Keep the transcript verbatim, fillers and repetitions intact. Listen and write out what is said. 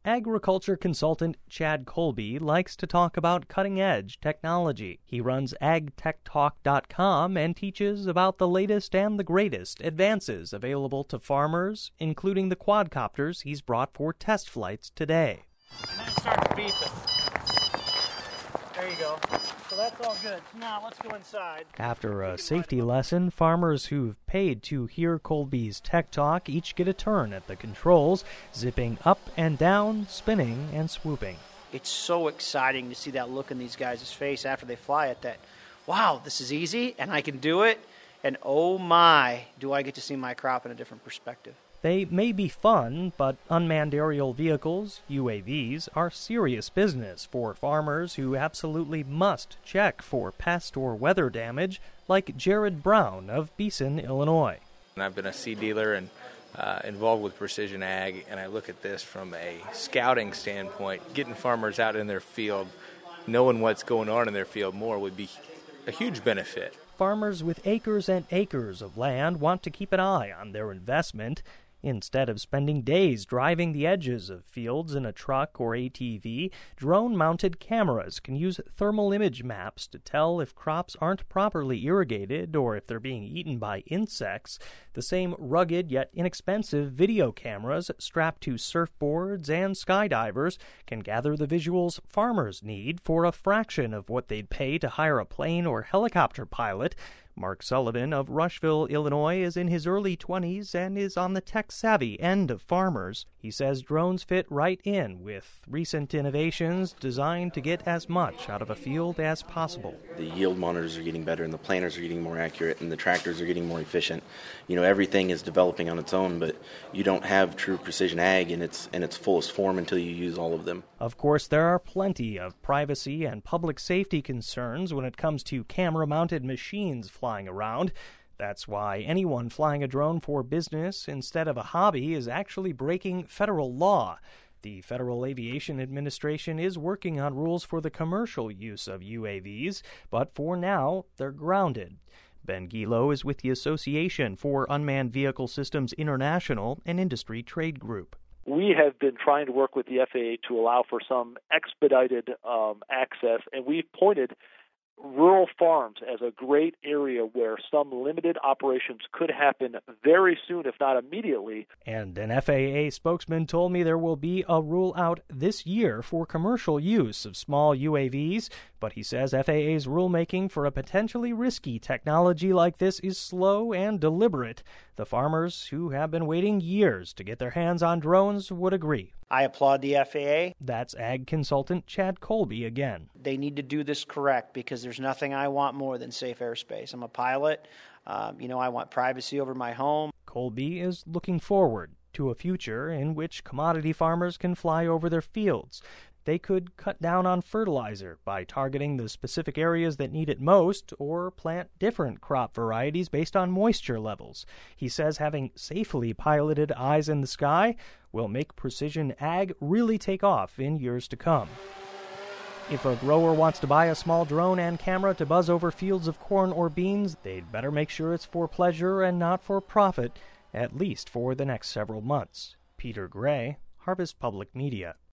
Agriculture consultant Chad Colby likes to talk about cutting-edge technology. He runs ag tech talk dot com and teaches about the latest and the greatest advances available to farmers, including the quadcopters he's brought for test flights today. And then it starts beeping. There you go. So that's all good. So now let's go inside. After a safety lesson, farmers who've paid to hear Colby's Tech Talk each get a turn at the controls, zipping up and down, spinning and swooping. It's so exciting to see that look in these guys' face after they fly it, that, wow, this is easy and I can do it. And oh my, do I get to see my crop in a different perspective. They may be fun, but unmanned aerial vehicles, U A Vs, are serious business for farmers who absolutely must check for pest or weather damage, like Jared Brown of Beeson, Illinois. I've been a seed dealer and uh, involved with precision ag, and I look at this from a scouting standpoint. Getting farmers out in their field, knowing what's going on in their field more would be a huge benefit. Farmers with acres and acres of land want to keep an eye on their investment. Instead of spending days driving the edges of fields in a truck or A T V, drone-mounted cameras can use thermal image maps to tell if crops aren't properly irrigated or if they're being eaten by insects. The same rugged yet inexpensive video cameras strapped to surfboards and skydivers can gather the visuals farmers need for a fraction of what they'd pay to hire a plane or helicopter pilot. Mark Sullivan of Rushville, Illinois, is in his early twenties and is on the tech-savvy end of farmers. He says drones fit right in with recent innovations designed to get as much out of a field as possible. The yield monitors are getting better, and the planters are getting more accurate, and the tractors are getting more efficient. You know, everything is developing on its own, but you don't have true precision ag in its, in its fullest form until you use all of them. Of course, there are plenty of privacy and public safety concerns when it comes to camera-mounted machines flying around. That's why anyone flying a drone for business instead of a hobby is actually breaking federal law. The Federal Aviation Administration is working on rules for the commercial use of U A Vs, but for now, they're grounded. Ben Gilo is with the Association for Unmanned Vehicle Systems International, an industry trade group. We have been trying to work with the F A A to allow for some expedited um, access, and we've pointed rural farms as a great area where some limited operations could happen very soon, if not immediately. And an F A A spokesman told me there will be a rule out this year for commercial use of small U A Vs, but he says F A A's rulemaking for a potentially risky technology like this is slow and deliberate. The farmers who have been waiting years to get their hands on drones would agree. I applaud the F A A. That's ag consultant Chad Colby again. They need to do this correct because there's nothing I want more than safe airspace. I'm a pilot. Um, you know, I want privacy over my home. Colby is looking forward to a future in which commodity farmers can fly over their fields. They could cut down on fertilizer by targeting the specific areas that need it most or plant different crop varieties based on moisture levels. He says having safely piloted eyes in the sky will make precision ag really take off in years to come. If a grower wants to buy a small drone and camera to buzz over fields of corn or beans, they'd better make sure it's for pleasure and not for profit, at least for the next several months. Peter Gray, Harvest Public Media.